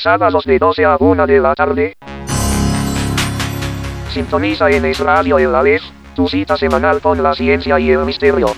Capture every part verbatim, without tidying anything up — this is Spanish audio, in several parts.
sábados de doce a una de la tarde. Sintoniza en Es Radio El Aleph, tu cita semanal con la ciencia y el misterio.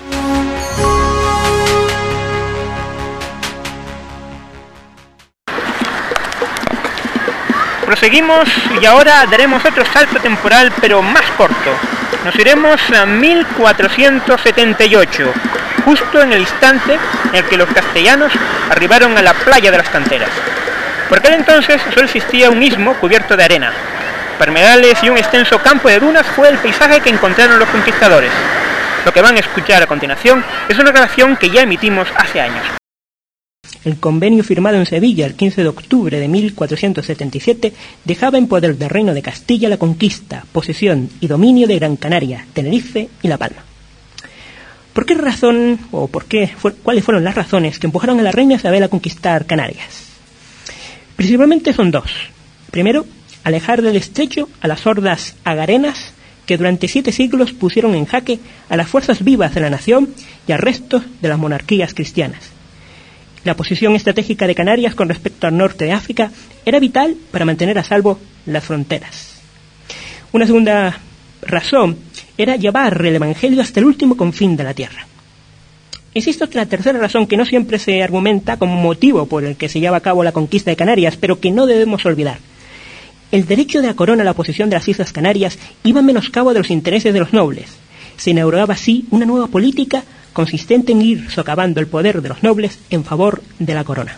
Proseguimos y ahora daremos otro salto temporal, pero más corto. Nos iremos a mil cuatrocientos setenta y ocho, justo en el instante en el que los castellanos arribaron a la playa de las Canteras. Por aquel entonces solo existía un istmo cubierto de arena. Palmerales y un extenso campo de dunas fue el paisaje que encontraron los conquistadores. Lo que van a escuchar a continuación es una grabación que ya emitimos hace años. El convenio firmado en Sevilla el quince de octubre de mil cuatrocientos setenta y siete dejaba en poder del Reino de Castilla la conquista, posesión y dominio de Gran Canaria, Tenerife y La Palma. ¿Por qué razón, o por qué, fue, cuáles fueron las razones que empujaron a la reina Isabel a conquistar Canarias? Principalmente son dos. Primero, alejar del estrecho a las hordas agarenas que durante siete siglos pusieron en jaque a las fuerzas vivas de la nación y a restos de las monarquías cristianas. La posición estratégica de Canarias con respecto al norte de África era vital para mantener a salvo las fronteras. Una segunda razón era llevar el Evangelio hasta el último confín de la tierra. Existe otra tercera razón que no siempre se argumenta como motivo por el que se lleva a cabo la conquista de Canarias, pero que no debemos olvidar. El derecho de la corona a la posesión de las Islas Canarias iba a menoscabo de los intereses de los nobles. Se inauguraba así una nueva política consistente en ir socavando el poder de los nobles en favor de la corona.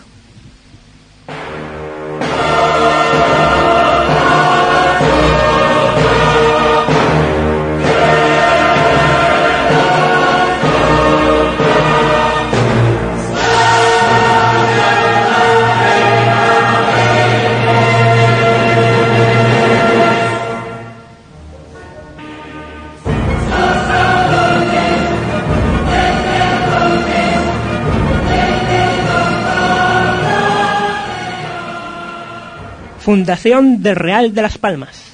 Fundación del Real de Las Palmas.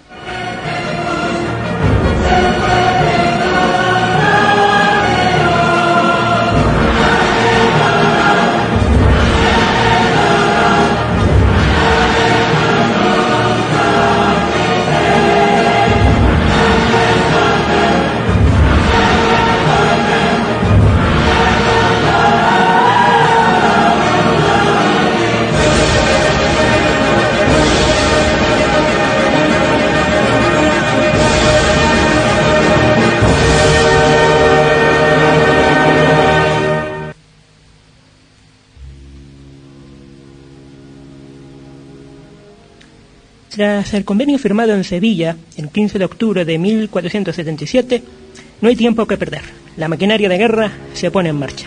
Tras el convenio firmado en Sevilla el quince de octubre de mil cuatrocientos setenta y siete, no hay tiempo que perder. La maquinaria de guerra se pone en marcha.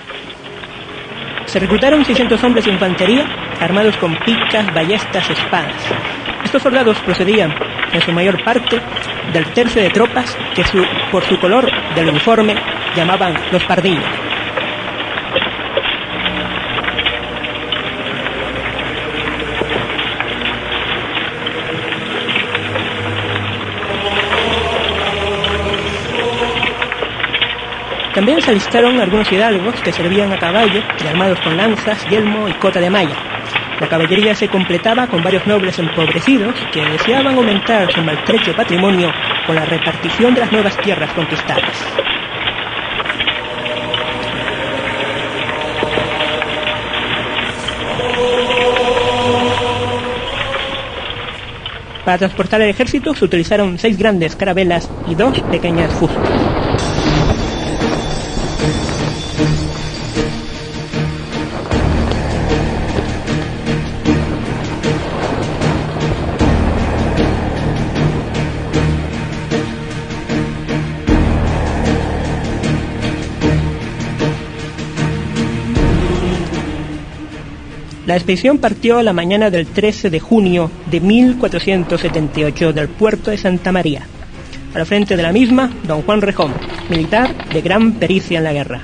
Se reclutaron seiscientos hombres de infantería armados con picas, ballestas, espadas. Estos soldados procedían, en su mayor parte, del tercio de tropas que su, por su color del uniforme llamaban los pardillos. También se alistaron algunos hidalgos que servían a caballo y armados con lanzas, yelmo y cota de malla. La caballería se completaba con varios nobles empobrecidos que deseaban aumentar su maltrecho patrimonio con la repartición de las nuevas tierras conquistadas. Para transportar el ejército se utilizaron seis grandes carabelas y dos pequeñas fustas. La expedición partió la mañana del trece de junio de mil cuatrocientos setenta y ocho del puerto de Santa María. Al frente de la misma, don Juan Rejón, militar de gran pericia en la guerra.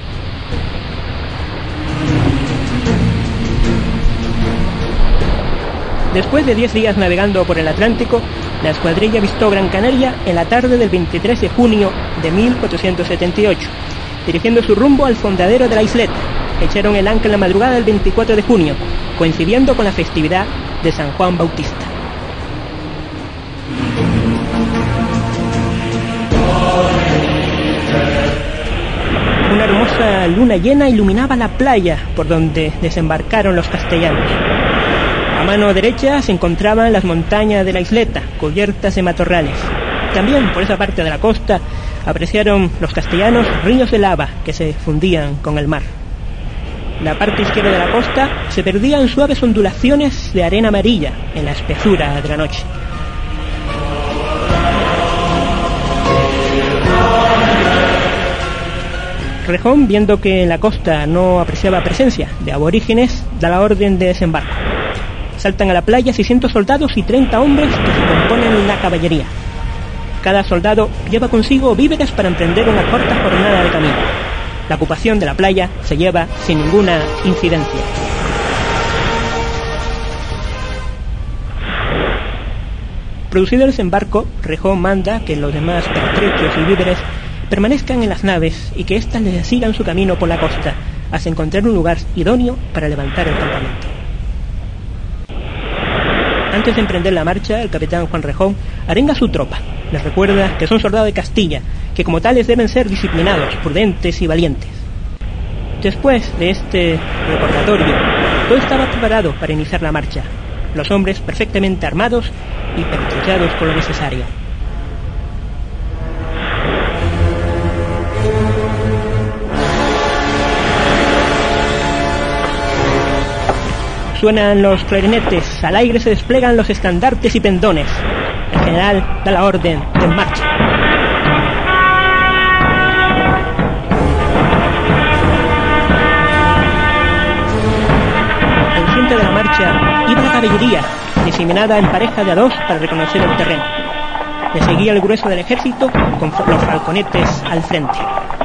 Después de diez días navegando por el Atlántico, la escuadrilla avistó Gran Canaria en la tarde del veintitrés de junio de mil cuatrocientos setenta y ocho, dirigiendo su rumbo al fondadero de la isleta, echaron el ancla en la madrugada del veinticuatro de junio, coincidiendo con la festividad de San Juan Bautista. Una hermosa luna llena iluminaba la playa por donde desembarcaron los castellanos. A mano derecha se encontraban las montañas de la isleta, cubiertas de matorrales. También por esa parte de la costa apreciaron los castellanos ríos de lava que se fundían con el mar. La parte izquierda de la costa se perdía en suaves ondulaciones de arena amarilla en la espesura de la noche. Rejón, viendo que en la costa no apreciaba presencia de aborígenes, da la orden de desembarco. Saltan a la playa seiscientos soldados y treinta hombres que se componen la caballería. Cada soldado lleva consigo víveres para emprender una corta jornada de camino. La ocupación de la playa se lleva sin ninguna incidencia. Producido el desembarco, Rejón manda que los demás pertrechos y víveres permanezcan en las naves y que éstas les sigan su camino por la costa hasta encontrar un lugar idóneo para levantar el campamento. Antes de emprender la marcha, el capitán Juan Rejón arenga a su tropa. Les recuerda que son soldados de Castilla, que como tales deben ser disciplinados, prudentes y valientes. Después de este recordatorio, todo estaba preparado para iniciar la marcha. Los hombres perfectamente armados y pertrechados con lo necesario. Suenan los clarinetes, al aire se desplegan los estandartes y pendones. El general da la orden de en marcha. Al frente de la marcha iba la caballería, diseminada en pareja de a dos para reconocer el terreno. Le seguía el grueso del ejército con los falconetes al frente.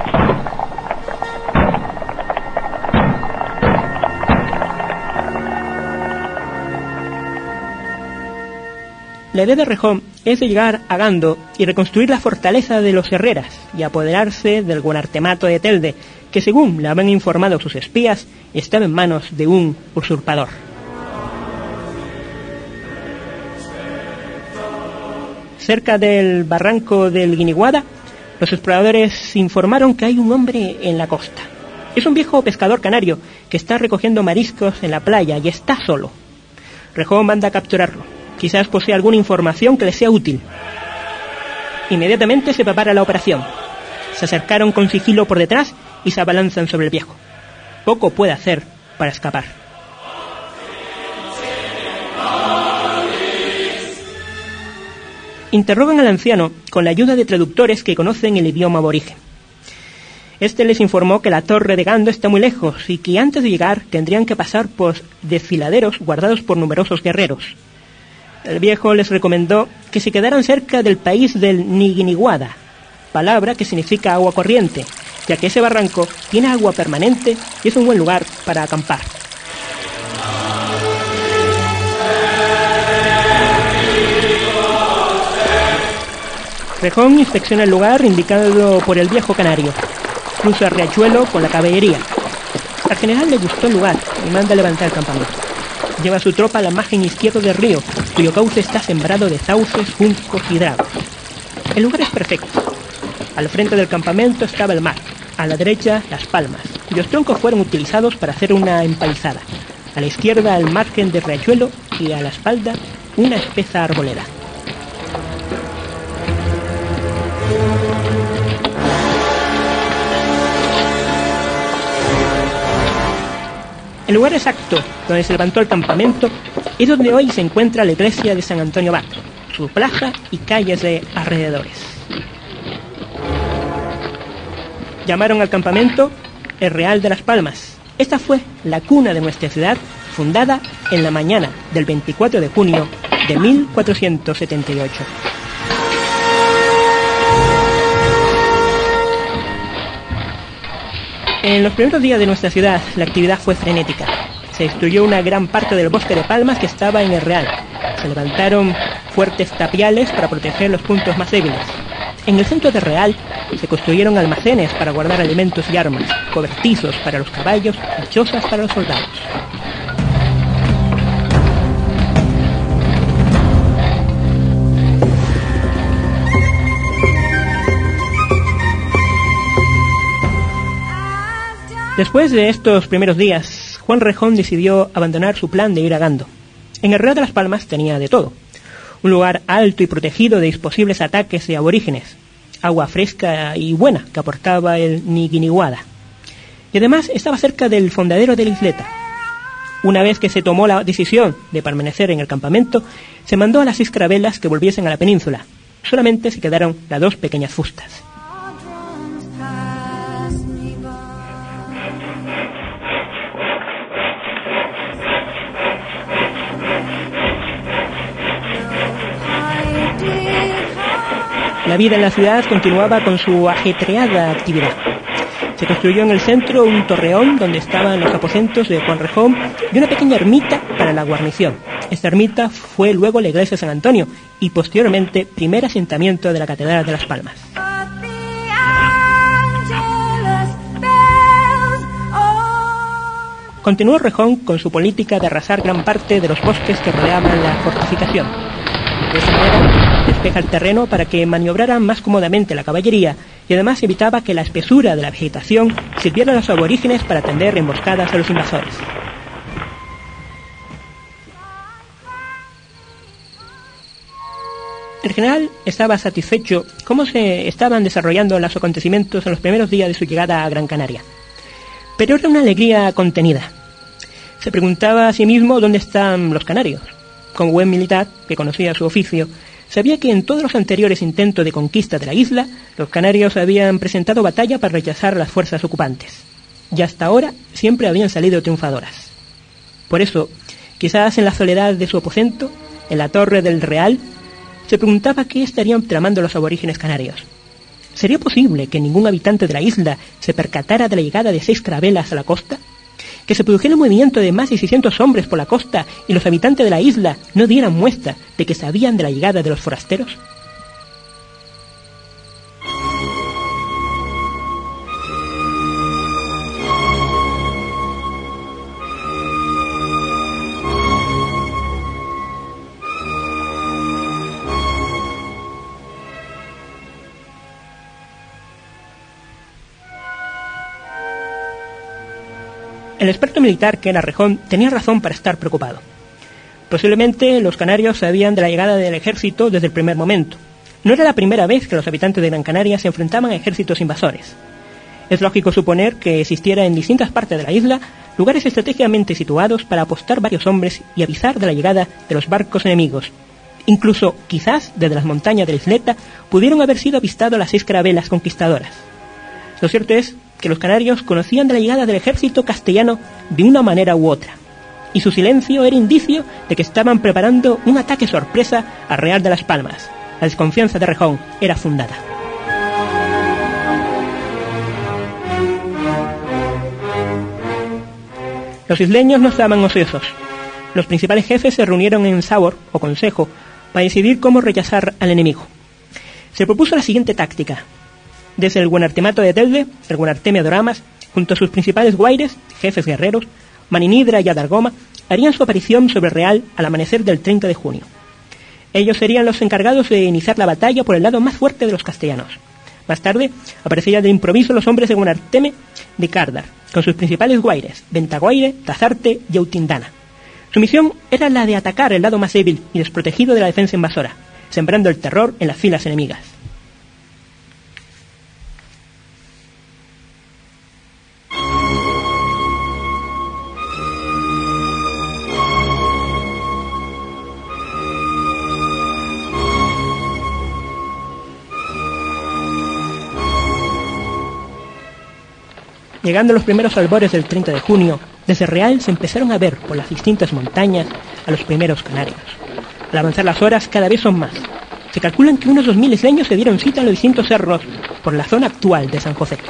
La idea de Rejón es de llegar a Gando y reconstruir la fortaleza de los Herreras y apoderarse del Guanartemato de Telde, que según le habían informado sus espías, estaba en manos de un usurpador. Cerca del barranco del Guiniguada, los exploradores informaron que hay un hombre en la costa. Es un viejo pescador canario que está recogiendo mariscos en la playa y está solo. Rejón manda a capturarlo. Quizás posea alguna información que le sea útil. Inmediatamente se prepara la operación. Se acercaron con sigilo por detrás y se abalanzan sobre el viejo. Poco puede hacer para escapar. Interrogan al anciano con la ayuda de traductores que conocen el idioma aborigen. Este les informó que la torre de Gando está muy lejos y que antes de llegar tendrían que pasar por desfiladeros guardados por numerosos guerreros. El viejo les recomendó que se quedaran cerca del país del Niguiniguada, palabra que significa agua corriente, ya que ese barranco tiene agua permanente y es un buen lugar para acampar. Rejón inspecciona el lugar indicado por el viejo canario. Cruza el riachuelo con la caballería. Al general le gustó el lugar y manda a levantar el campamento. Lleva a su tropa a la margen izquierda del río, cuyo cauce está sembrado de sauces, juncos y dragos. El lugar es perfecto. Al frente del campamento estaba el mar, a la derecha las palmas, cuyos troncos fueron utilizados para hacer una empalizada. A la izquierda el margen del riachuelo y a la espalda una espesa arboleda. El lugar exacto donde se levantó el campamento es donde hoy se encuentra la iglesia de San Antonio Abad, su plaza y calles de alrededores. Llamaron al campamento el Real de las Palmas. Esta fue la cuna de nuestra ciudad, fundada en la mañana del veinticuatro de junio de mil cuatrocientos setenta y ocho. En los primeros días de nuestra ciudad, la actividad fue frenética. Se destruyó una gran parte del bosque de palmas que estaba en el Real. Se levantaron fuertes tapiales para proteger los puntos más débiles. En el centro de Real se construyeron almacenes para guardar alimentos y armas, cobertizos para los caballos y chozas para los soldados. Después de estos primeros días, Juan Rejón decidió abandonar su plan de ir a Gando. En el Real de las Palmas tenía de todo. Un lugar alto y protegido de posibles ataques de aborígenes, agua fresca y buena que aportaba el Niquiniguada. Y además estaba cerca del fondadero de la isleta. Una vez que se tomó la decisión de permanecer en el campamento, se mandó a las seis carabelas que volviesen a la península. Solamente se quedaron las dos pequeñas fustas. La vida en la ciudad continuaba con su ajetreada actividad. Se construyó en el centro un torreón donde estaban los aposentos de Juan Rejón y una pequeña ermita para la guarnición. Esta ermita fue luego la iglesia de San Antonio y posteriormente primer asentamiento de la Catedral de Las Palmas. Continuó Rejón con su política de arrasar gran parte de los bosques que rodeaban la fortificación. De esa manera, despeja el terreno para que maniobraran más cómodamente la caballería y además evitaba que la espesura de la vegetación sirviera a los aborígenes para tender emboscadas a los invasores. El general estaba satisfecho cómo se estaban desarrollando los acontecimientos en los primeros días de su llegada a Gran Canaria. Pero era una alegría contenida. Se preguntaba a sí mismo dónde están los canarios. Como buen militar, que conocía su oficio, sabía que en todos los anteriores intentos de conquista de la isla, los canarios habían presentado batalla para rechazar a las fuerzas ocupantes. Y hasta ahora siempre habían salido triunfadoras. Por eso, quizás en la soledad de su aposento, en la torre del Real, se preguntaba qué estarían tramando los aborígenes canarios. ¿Sería posible que ningún habitante de la isla se percatara de la llegada de seis carabelas a la costa? ¿Que se produjera un movimiento de más de seiscientos hombres por la costa y los habitantes de la isla no dieran muestra de que sabían de la llegada de los forasteros? El experto militar que era Rejón tenía razón para estar preocupado. Posiblemente los canarios sabían de la llegada del ejército desde el primer momento. No era la primera vez que los habitantes de Gran Canaria se enfrentaban a ejércitos invasores. Es lógico suponer que existiera en distintas partes de la isla lugares estratégicamente situados para apostar varios hombres y avisar de la llegada de los barcos enemigos. Incluso, quizás, desde las montañas de la isleta pudieron haber sido avistados las seis carabelas conquistadoras. Lo cierto es que los canarios conocían de la llegada del ejército castellano de una manera u otra, y su silencio era indicio de que estaban preparando un ataque sorpresa al Real de las Palmas. La desconfianza de Rejón era fundada. Los isleños no estaban ociosos. Los principales jefes se reunieron en Sabor, o consejo, para decidir cómo rechazar al enemigo. Se propuso la siguiente táctica. Desde el Guanartemato de Telde, el Guanarteme de Oramas, junto a sus principales guaires, jefes guerreros, Maninidra y Adargoma, harían su aparición sobre el Real al amanecer del treinta de junio. Ellos serían los encargados de iniciar la batalla por el lado más fuerte de los castellanos. Más tarde, aparecerían de improviso los hombres de Guanarteme de Cardar, con sus principales guaires, Ventaguaire, Tazarte y Autindana. Su misión era la de atacar el lado más débil y desprotegido de la defensa invasora, sembrando el terror en las filas enemigas. Llegando los primeros albores del treinta de junio, desde Real se empezaron a ver por las distintas montañas a los primeros canarios. Al avanzar las horas cada vez son más. Se calculan que unos dos mil isleños se dieron cita en los distintos cerros por la zona actual de San José.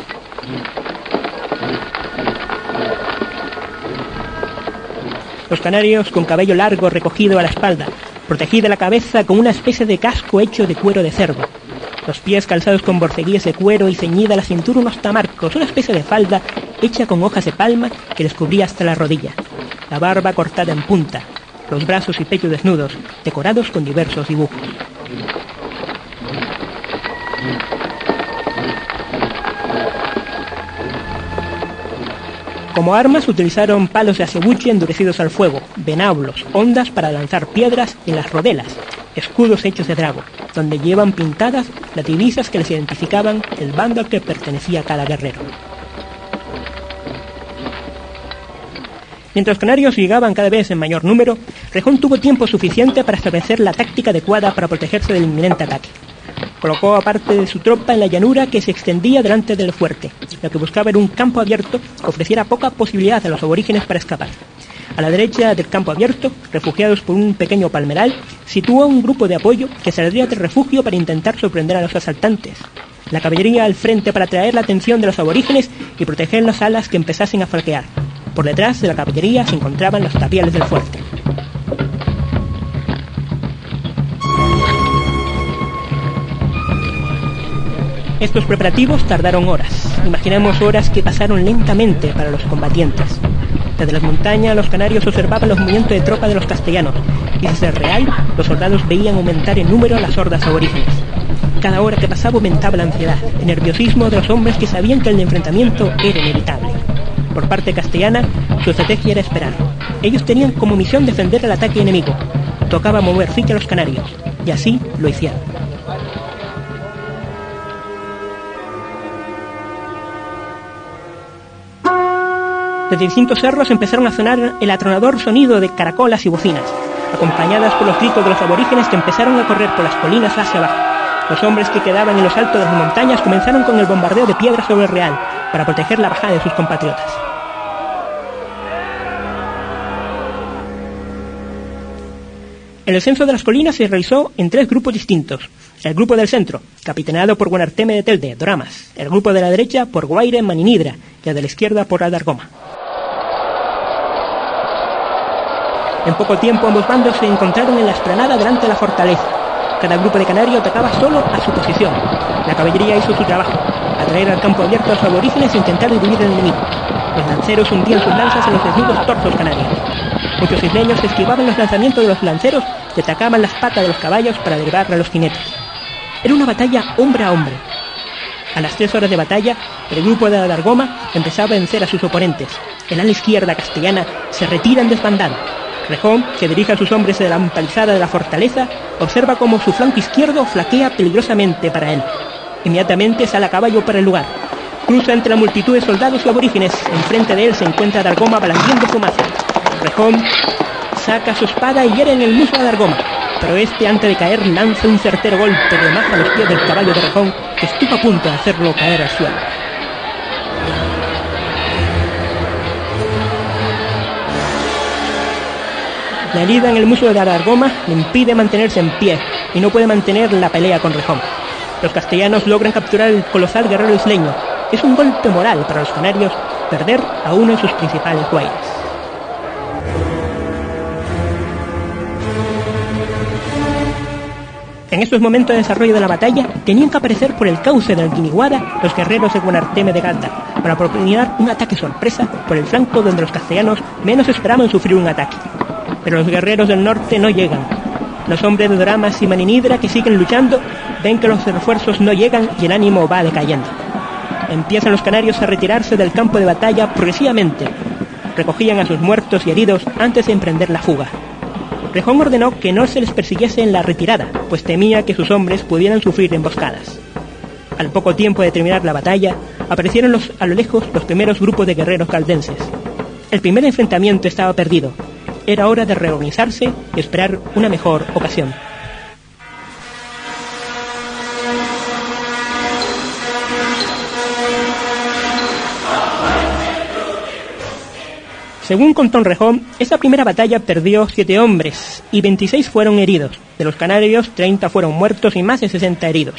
Los canarios con cabello largo recogido a la espalda, protegida la cabeza con una especie de casco hecho de cuero de cerdo. Los pies calzados con borceguíes de cuero y ceñida a la cintura unos tamarcos, una especie de falda hecha con hojas de palma que les cubría hasta la rodilla. La barba cortada en punta, los brazos y pecho desnudos, decorados con diversos dibujos. Como armas utilizaron palos de acebuche endurecidos al fuego, venablos, hondas para lanzar piedras y las rodelas, escudos hechos de drago, donde llevan pintadas las divisas que les identificaban el bando al que pertenecía cada guerrero. Mientras los canarios llegaban cada vez en mayor número, Rejón tuvo tiempo suficiente para establecer la táctica adecuada para protegerse del inminente ataque. Colocó a parte de su tropa en la llanura que se extendía delante del fuerte. Lo que buscaba era un campo abierto que ofreciera poca posibilidad a los aborígenes para escapar. A la derecha del campo abierto, refugiados por un pequeño palmeral, situó un grupo de apoyo que saldría del refugio para intentar sorprender a los asaltantes. La caballería al frente para atraer la atención de los aborígenes y proteger las alas que empezasen a flaquear. Por detrás de la caballería se encontraban los tapiales del fuerte. Estos preparativos tardaron horas. Imaginemos horas que pasaron lentamente para los combatientes. Desde las montañas los canarios observaban los movimientos de tropa de los castellanos y desde el real los soldados veían aumentar en número las hordas aborígenes. Cada hora que pasaba aumentaba la ansiedad, el nerviosismo de los hombres que sabían que el enfrentamiento era inevitable. Por parte castellana, su estrategia era esperar. Ellos tenían como misión defender el ataque enemigo. Tocaba mover ficha a los canarios, y así lo hicieron. Desde distintos cerros empezaron a sonar el atronador sonido de caracolas y bocinas, acompañadas por los gritos de los aborígenes que empezaron a correr por las colinas hacia abajo. Los hombres que quedaban en los altos de las montañas comenzaron con el bombardeo de piedras sobre el real, para proteger la bajada de sus compatriotas. El descenso de las colinas se realizó en tres grupos distintos. El grupo del centro, capitaneado por Guanarteme de Telde, Doramas. El grupo de la derecha por Guaire, Maninidra. Y el de la izquierda por Adargoma. En poco tiempo ambos bandos se encontraron en la explanada delante de la fortaleza. Cada grupo de canarios atacaba solo a su posición. La caballería hizo su trabajo, atraer al campo abierto a los aborígenes e intentar dividir al enemigo. Los lanceros hundían sus lanzas en los desnudos torsos canarios. Muchos isleños esquivaban los lanzamientos de los lanceros y atacaban las patas de los caballos para derribar a los jinetes. Era una batalla hombre a hombre. A las tres horas de batalla, el grupo de Adargoma empezaba a vencer a sus oponentes. El ala izquierda castellana se retira en desbandada. Rejón, que dirige a sus hombres de la empalizada de la fortaleza, observa cómo su flanco izquierdo flaquea peligrosamente para él. Inmediatamente sale a caballo para el lugar. Cruza entre la multitud de soldados y aborígenes. Enfrente de él se encuentra Adargoma blandiendo su maza. Rejón saca su espada y hiere en el muslo a Adargoma, pero este, antes de caer, lanza un certero golpe de maza a los pies del caballo de Rejón, que estuvo a punto de hacerlo caer al suelo. La herida en el muslo de Adargoma le impide mantenerse en pie y no puede mantener la pelea con Rejón. Los castellanos logran capturar el colosal guerrero isleño. Es un golpe moral para los canarios perder a uno de sus principales guaires. En estos momentos de desarrollo de la batalla, tenían que aparecer por el cauce del Guiniguada los guerreros de Guanarteme de Galdar para propiciar un ataque sorpresa por el flanco donde los castellanos menos esperaban sufrir un ataque. Pero los guerreros del norte no llegan. Los hombres de Doramas y Maninidra, que siguen luchando, ven que los refuerzos no llegan y el ánimo va decayendo. Empiezan los canarios a retirarse del campo de batalla progresivamente. Recogían a sus muertos y heridos antes de emprender la fuga. Rejón ordenó que no se les persiguiese en la retirada, pues temía que sus hombres pudieran sufrir emboscadas. Al poco tiempo de terminar la batalla, aparecieron los, a lo lejos los primeros grupos de guerreros caldenses. El primer enfrentamiento estaba perdido. Era hora de reorganizarse y esperar una mejor ocasión. Según contó Rejón, esta primera batalla perdió siete hombres y veintiséis fueron heridos. De los canarios, treinta fueron muertos y más de sesenta heridos.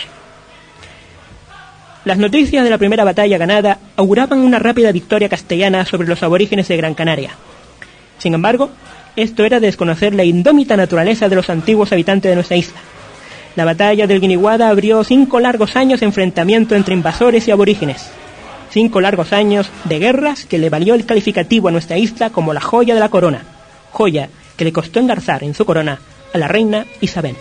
Las noticias de la primera batalla ganada auguraban una rápida victoria castellana sobre los aborígenes de Gran Canaria. Sin embargo, esto era desconocer la indómita naturaleza de los antiguos habitantes de nuestra isla. La batalla del Guiniguada abrió cinco largos años de enfrentamiento entre invasores y aborígenes. Cinco largos años de guerras que le valió el calificativo a nuestra isla como la joya de la corona. Joya que le costó engarzar en su corona a la reina Isabel.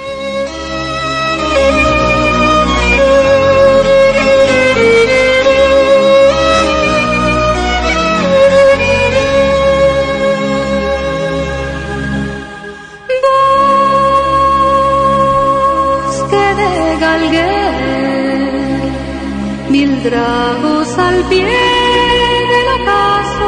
Mil dragos al pie del ocaso,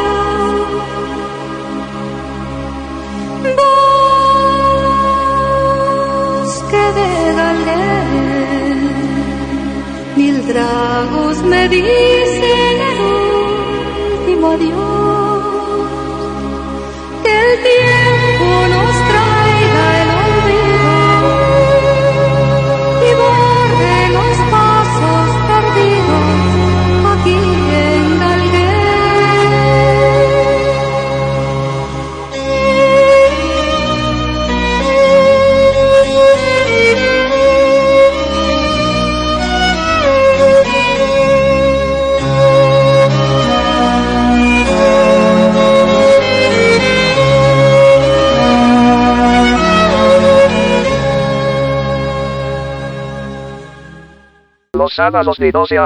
bosque de Galguer. Mil dragos me dicen el último adiós, que el tiempo nos traiga el olvido y borre los pasos perdidos aquí en Galguer. Los sábados de doce a